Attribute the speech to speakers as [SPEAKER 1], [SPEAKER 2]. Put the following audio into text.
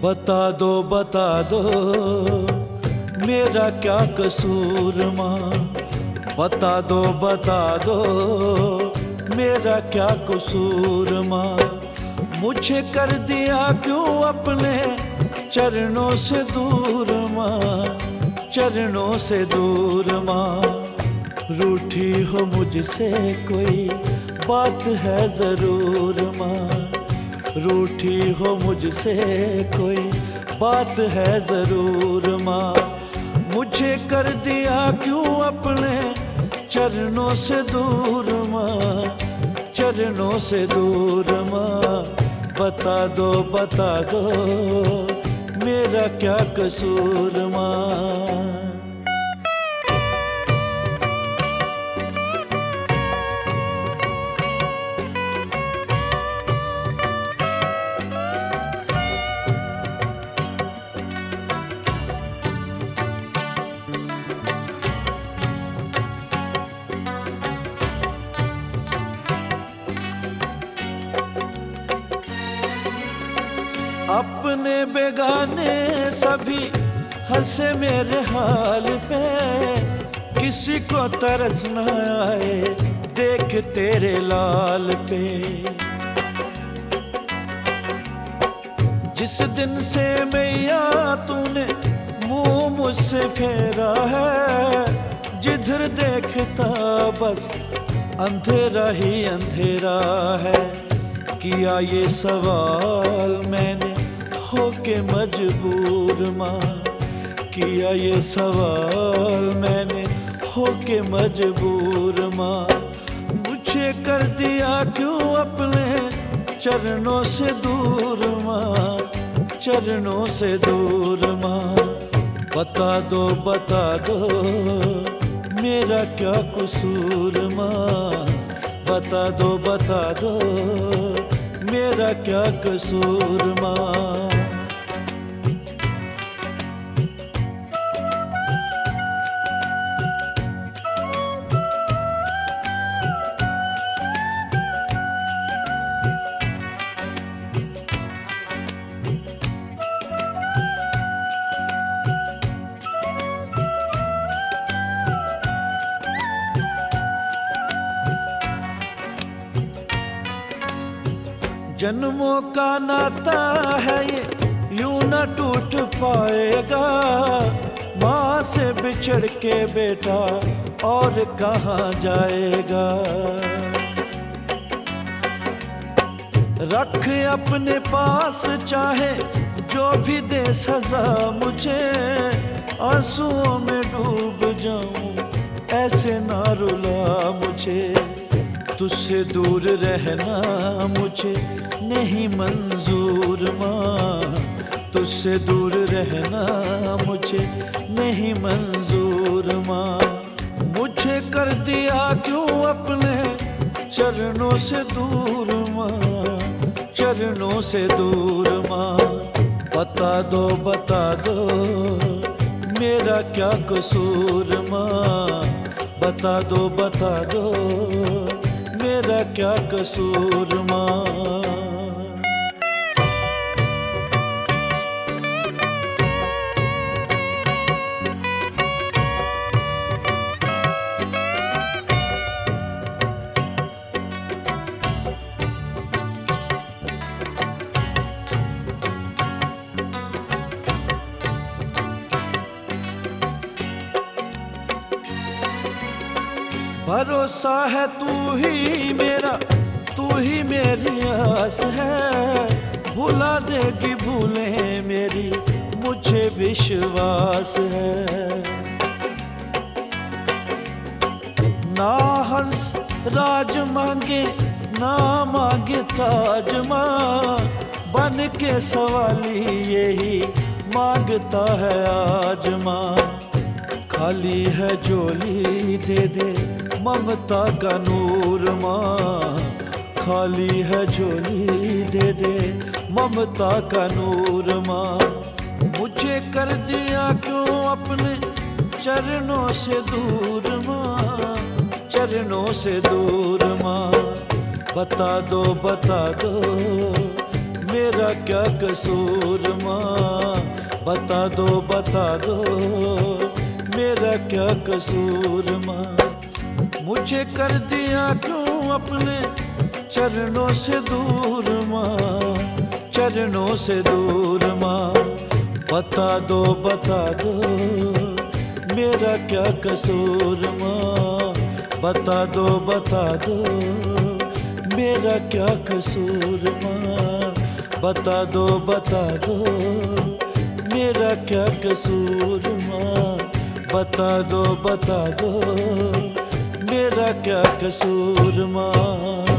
[SPEAKER 1] बता दो मेरा क्या कसूर माँ। बता दो मेरा क्या कसूर माँ। मुझे कर दिया क्यों अपने चरणों से दूर माँ, चरणों से दूर माँ। रूठी हो मुझसे कोई बात है ज़रूर माँ, रूठी हो मुझसे कोई बात है ज़रूर माँ। मुझे कर दिया क्यों अपने चरणों से दूर माँ, चरणों से दूर माँ। बता दो मेरा क्या कसूर माँ। अपने बेगाने सभी हंसे मेरे हाल पे, किसी को तरस न आए देख तेरे लाल पे। जिस दिन से मैया तूने मुंह मुझसे फेरा है, जिधर देखता बस अंधेरा ही अंधेरा है। किया ये सवाल मैंने होके मजबूर माँ, किया ये सवाल मैंने होके मजबूर माँ। मुझे कर दिया क्यों अपने चरणों से दूर माँ, चरणों से दूर माँ। बता दो मेरा क्या कसूर माँ। बता दो मेरा क्या कसूर माँ। जन्मों का नाता है ये यूं न टूट पाएगा। माँ से बिछड़ के बेटा और कहाँ जाएगा। रख अपने पास चाहे जो भी दे सजा मुझे, आंसुओं में डूब जाऊं ऐसे ना रुला मुझे। तुझसे दूर रहना मुझे नहीं मंजूर माँ, तुझसे दूर रहना मुझे नहीं मंजूर माँ। मुझे कर दिया क्यों अपने चरणों से दूर माँ, चरणों से दूर माँ। बता दो मेरा क्या कसूर माँ। बता दो मेरा क्या कसूर माँ। भरोसा है तू ही मेरा, तू ही मेरी आस है। भुला देगी भूलें मेरी मुझे विश्वास है। ना हंस राज मांगे ना मांगे ताज माँ, बन के सवाली यही मांगता है आज माँ। खाली है झोली दे दे ममता का नूर माँ, खाली है झोली दे दे ममता का नूर माँ। मुझे कर दिया क्यों अपने चरणों से दूर माँ, चरणों से दूर माँ। बता दो मेरा क्या कसूर माँ, बता दो मेरा क्या कसूर माँ। मुझे कर दिया क्यों अपने चरणों से दूर माँ, चरणों से दूर माँ। बता दो मेरा क्या कसूर माँ, बता दो मेरा क्या कसूर माँ। बता दो मेरा क्या कसूर माँ। बता दो मेरा क्या कसूर माँ।